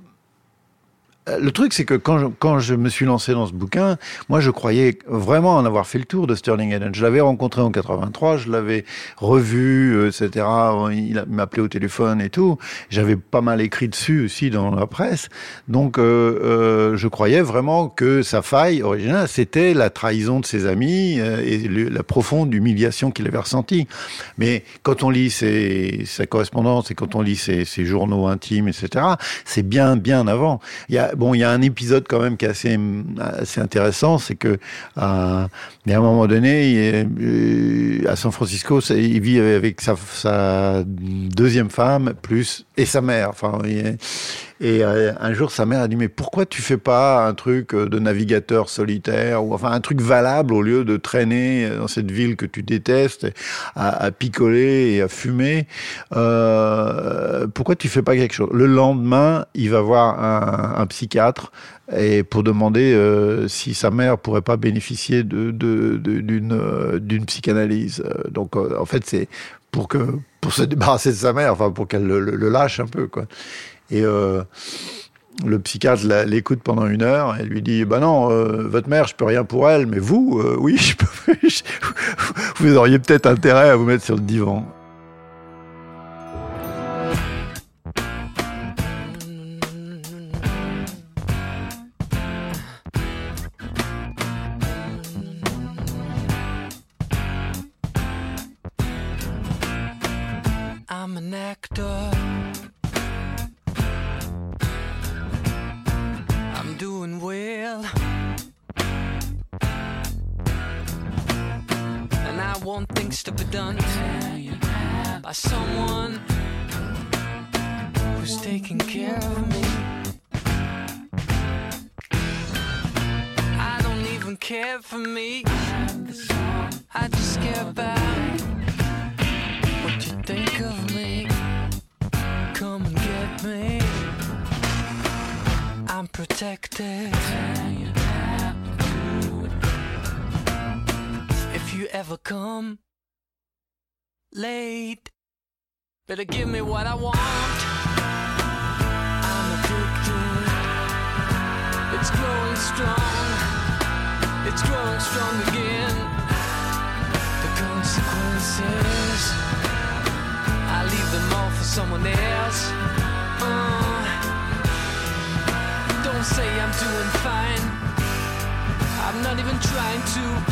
le truc, c'est que quand je me suis lancé dans ce bouquin, moi, je croyais vraiment en avoir fait le tour de Sterling Hayden. Je l'avais rencontré en 83, je l'avais revu, etc. Il m'appelait au téléphone et tout. J'avais pas mal écrit dessus aussi dans la presse. Donc, je croyais vraiment que sa faille originale, c'était la trahison de ses amis et la profonde humiliation qu'il avait ressentie. Mais quand on lit sa correspondance et quand on lit ses journaux intimes, etc., c'est bien avant. Il y a un épisode quand même qui est assez intéressant, c'est que à un moment donné, à San Francisco, il vit avec sa deuxième femme et sa mère. Enfin, et un jour, sa mère a dit: mais pourquoi tu fais pas un truc de navigateur solitaire, ou enfin un truc valable, au lieu de traîner dans cette ville que tu détestes, à picoler et à fumer? Pourquoi tu fais pas quelque chose? Le lendemain, il va voir un psychiatre et pour demander si sa mère pourrait pas bénéficier d'une psychanalyse. Donc en fait, c'est pour se débarrasser de sa mère, enfin pour qu'elle le lâche un peu, quoi. Et le psychiatre l'écoute pendant 1 heure et lui dit: bah non, votre mère, je peux rien pour elle, mais vous, oui, je peux. Vous auriez peut-être intérêt à vous mettre sur le divan. I'm an actor. I'm doing well. And I want things to be done by someone who's taking care of me. I don't even care for me. I just care about what you think of me. Come and get me. I'm protected. If you ever come late, better give me what I want. I'm addicted. It's growing strong. It's growing strong again. The consequences, I leave them all for someone else. say I'm doing fine. I'm not even trying to.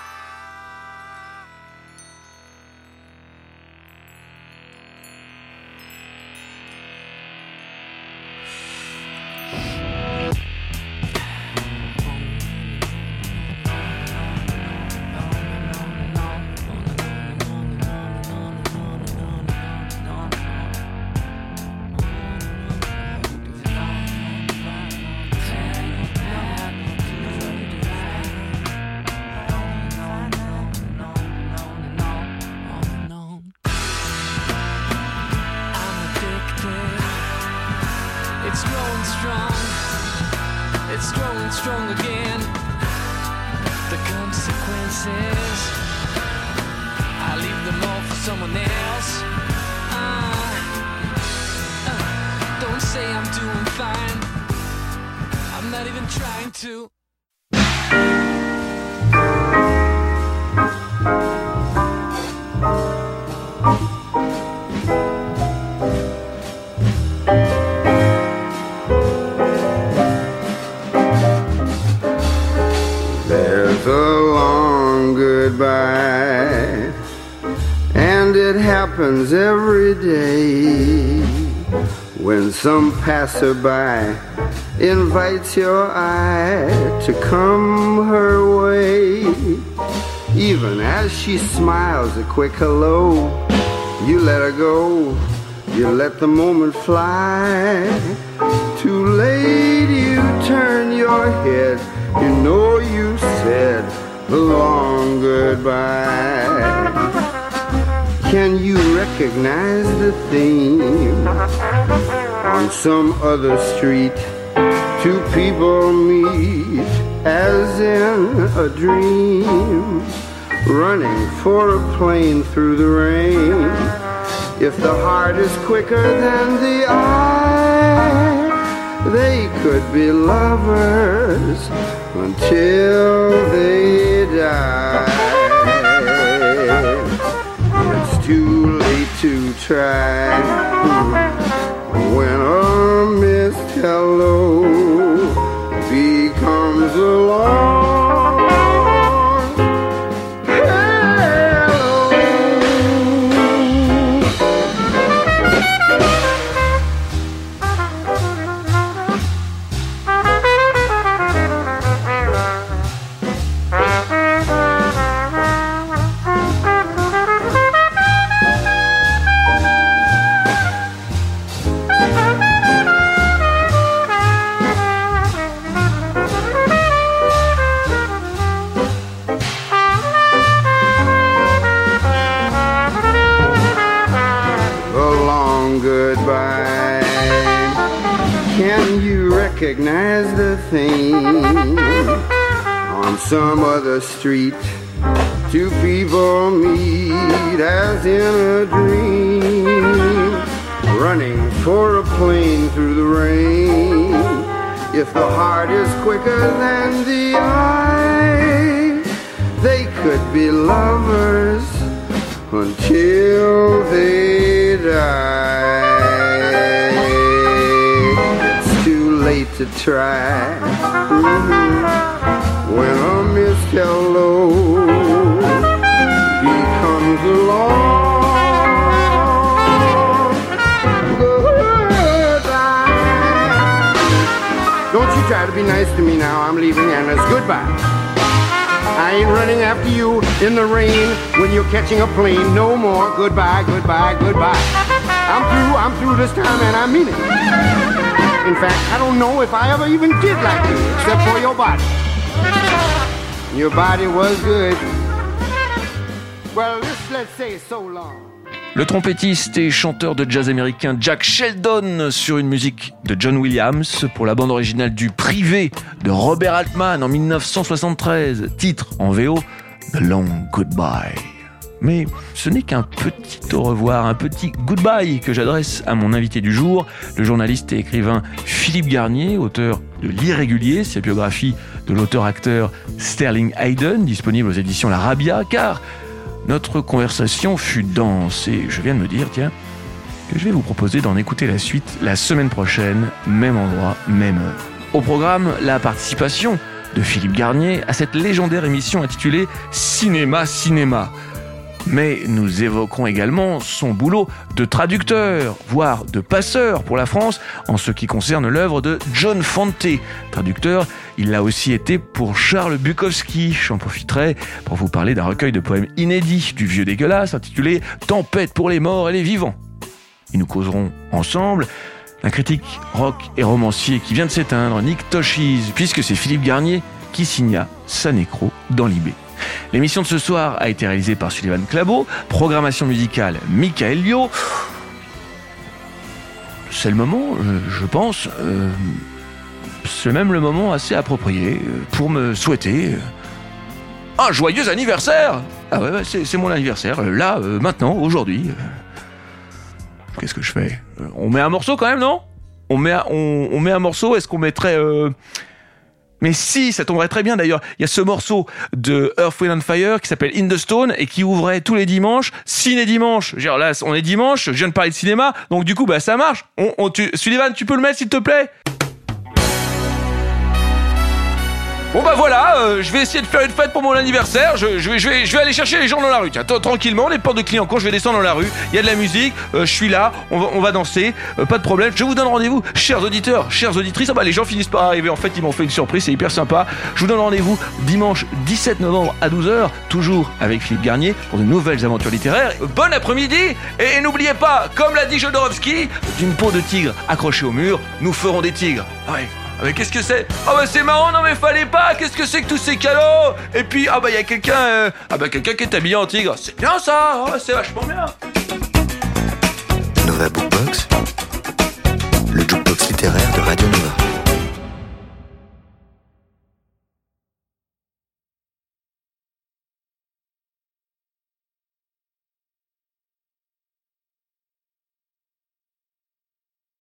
It's growing strong, it's growing strong again. The consequences, I leave them all for someone else. Don't say I'm doing fine, I'm not even trying to. There's a long goodbye, and it happens every day when some passerby invites your eye to come her way. Even as she smiles a quick hello, you let her go, you let the moment fly. Too late you turn your head, you know you said the long goodbye. Can you recognize the theme? On some other street, two people meet as in a dream, running for a plane through the rain. If the heart is quicker than the eye, they could be lovers until they die. It's too late to try when a missed hello becomes a long goodbye. Can you recognize the thing? On some other street, two people meet as in a dream, running for a plane through the rain. If the heart is quicker than the eye, they could be lovers until they die. It's too late to try when a missed hello becomes a long goodbye. Don't you try to be nice to me now, I'm leaving and it's goodbye. I ain't running after you in the rain when you're catching a plane. No more. Goodbye, goodbye, goodbye. I'm through this time and I mean it. In fact, I don't know if I ever even did like you, except for your body. Your body was good. Well, let's say so long. Le trompettiste et chanteur de jazz américain Jack Sheldon sur une musique de John Williams pour la bande originale du Privé de Robert Altman en 1973, titre en VO The Long Goodbye. Mais ce n'est qu'un petit au revoir, un petit goodbye que j'adresse à mon invité du jour, le journaliste et écrivain Philippe Garnier, auteur de L'Irrégulier, sa biographie de l'auteur-acteur Sterling Hayden, disponible aux éditions La Rabia, car notre conversation fut dense et je viens de me dire, tiens, que je vais vous proposer d'en écouter la suite la semaine prochaine, même endroit, même heure. Au programme, la participation de Philippe Garnier à cette légendaire émission intitulée Cinéma, Cinéma. Mais nous évoquerons également son boulot de traducteur, voire de passeur pour la France en ce qui concerne l'œuvre de John Fante. Traducteur, il l'a aussi été pour Charles Bukowski. J'en profiterai pour vous parler d'un recueil de poèmes inédits du vieux dégueulasse intitulé « Tempête pour les morts et les vivants ». Et nous causerons ensemble d'un critique rock et romancier qui vient de s'éteindre, Nick Toshiz, puisque c'est Philippe Garnier qui signa sa nécro dans l'IB. L'émission de ce soir a été réalisée par Sullivan Clabot, programmation musicale Michael Lio. C'est le moment, je pense, c'est même le moment assez approprié pour me souhaiter un joyeux anniversaire. Ah ouais, c'est mon anniversaire, là, maintenant, aujourd'hui. Qu'est-ce que je fais ? On met un morceau quand même, non ? On met un morceau, est-ce qu'on mettrait... Mais si, ça tomberait très bien d'ailleurs. Il y a ce morceau de Earth, Wind & Fire qui s'appelle In the Stone et qui ouvrait tous les dimanches, ciné dimanche. Genre là, on est dimanche, je viens de parler de cinéma, donc du coup, bah ça marche. Sullivan, tu peux le mettre s'il te plaît ? Bon bah voilà, je vais essayer de faire une fête pour mon anniversaire. Je vais aller chercher les gens dans la rue. Tiens, tranquillement, les portes de Clignancourt, je vais descendre dans la rue. Il y a de la musique, je suis là, on va danser, pas de problème. Je vous donne rendez-vous, chers auditeurs, chères auditrices. Ah bah les gens finissent par arriver. En fait, ils m'ont fait une surprise, c'est hyper sympa. Je vous donne rendez-vous dimanche 17 novembre à 12h, toujours avec Philippe Garnier pour de nouvelles aventures littéraires. Bon après-midi et n'oubliez pas, comme l'a dit Jodorowsky, d'une peau de tigre accrochée au mur, nous ferons des tigres. Ouais. Ah mais qu'est-ce que c'est ? Ah bah c'est marrant, non mais fallait pas. Qu'est-ce que c'est que tous ces calots ? Et puis ah bah il y a quelqu'un quelqu'un qui est habillé en tigre. C'est bien ça, c'est vachement bien. Nova Bookbox, le jukebox littéraire de Radio Nova.